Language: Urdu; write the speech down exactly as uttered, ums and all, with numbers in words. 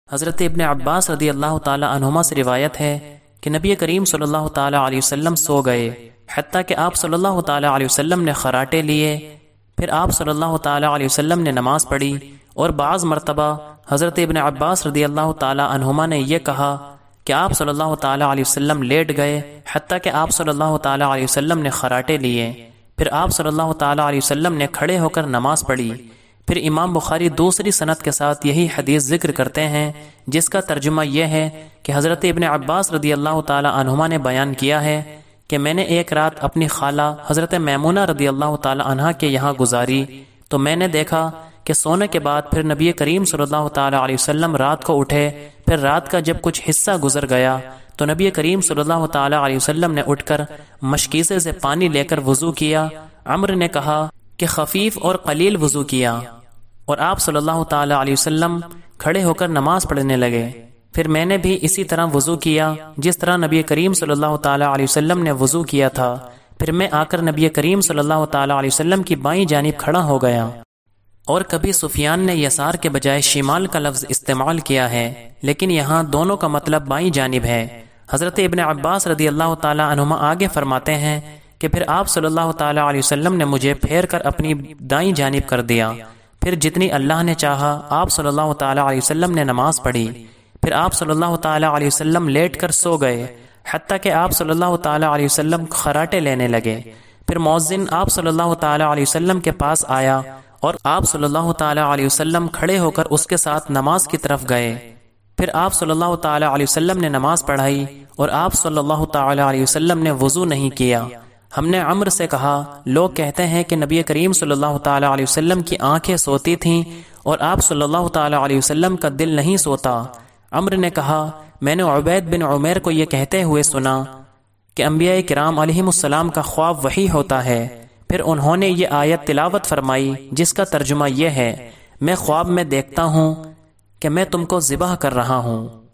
حضرت ابن عباس رضی اللہ تعالی عنہما سے روایت ہے کہ نبی کریم صلی اللہ تعالی علیہ وسلم سو گئے حتیٰ کہ آپ صلی اللہ تعالی علیہ وسلم نے خراٹے لیے، پھر آپ صلی اللہ تعالی علیہ وسلم نے نماز پڑھی، اور بعض مرتبہ حضرت ابن عباس رضی اللہ تعالی عنہما نے یہ کہا کہ آپ صلی اللہ تعالی علیہ وسلم لیٹ گئے حتیٰ کہ آپ صلی اللہ تعالی علیہ وسلم نے خراٹے لیے، پھر آپ صلی اللہ تعالی علیہ وسلم نے کھڑے ہو کر نماز پڑھی۔ پھر امام بخاری دوسری سند کے ساتھ یہی حدیث ذکر کرتے ہیں، جس کا ترجمہ یہ ہے کہ حضرت ابن عباس رضی اللہ تعالی عنہما نے بیان کیا ہے کہ میں نے ایک رات اپنی خالہ حضرت میمونہ رضی اللہ تعالی عنہا کے یہاں گزاری، تو میں نے دیکھا کہ سونے کے بعد پھر نبی کریم صلی اللہ تعالی علیہ وسلم رات کو اٹھے، پھر رات کا جب کچھ حصہ گزر گیا تو نبی کریم صلی اللہ تعالی علیہ وسلم نے اٹھ کر مشکیزے سے پانی لے کر وضو کیا۔ عمرو نے کہا کہ خفیف اور قلیل وضو کیا، اور آپ صلی اللہ تعالی علیہ وسلم کھڑے ہو کر نماز پڑھنے لگے۔ پھر میں نے بھی اسی طرح وضو کیا جس طرح نبی کریم صلی اللہ تعالی علیہ وسلم نے وضو کیا تھا، پھر میں آ کر نبی کریم صلی اللہ تعالی علیہ وسلم کی بائیں جانب کھڑا ہو گیا۔ اور کبھی سفیان نے یسار کے بجائے شمال کا لفظ استعمال کیا ہے، لیکن یہاں دونوں کا مطلب بائیں جانب ہے۔ حضرت ابن عباس رضی اللہ تعالی عنہما آگے فرماتے ہیں کہ پھر آپ صلی اللہ تعالی علیہ وسلم نے مجھے پھیر کر اپنی دائیں جانب کر دیا، پھر جتنی اللہ نے چاہا آپ صلی اللہ تعالی علیہ وسلم نے نماز پڑھی، پھر آپ صلی اللہ تعالی علیہ وسلم لیٹ کر سو گئے حتیٰ کہ آپ صلی اللہ تعالی علیہ وسلم خراٹے لینے لگے۔ پھر مؤذن آپ صلی اللہ تعالی علیہ وسلم کے پاس آیا اور آپ صلی اللہ تعالی علیہ وسلم کھڑے ہو کر اس کے ساتھ نماز کی طرف گئے، پھر آپ صلی اللہ تعالی علیہ وسلم نے نماز پڑھائی اور آپ صلی اللہ تعالی علیہ وسلم نے وضو نہیں کیا۔ ہم نے عمرو سے کہا لوگ کہتے ہیں کہ نبی کریم صلی اللہ تعالی علیہ وسلم کی آنکھیں سوتی تھیں اور آپ صلی اللہ تعالی علیہ وسلم کا دل نہیں سوتا۔ عمرو نے کہا میں نے عبید بن عمیر کو یہ کہتے ہوئے سنا کہ انبیاء کرام علیہم السلام کا خواب وحی ہوتا ہے، پھر انہوں نے یہ آیت تلاوت فرمائی جس کا ترجمہ یہ ہے میں خواب میں دیکھتا ہوں کہ میں تم کو ذبح کر رہا ہوں۔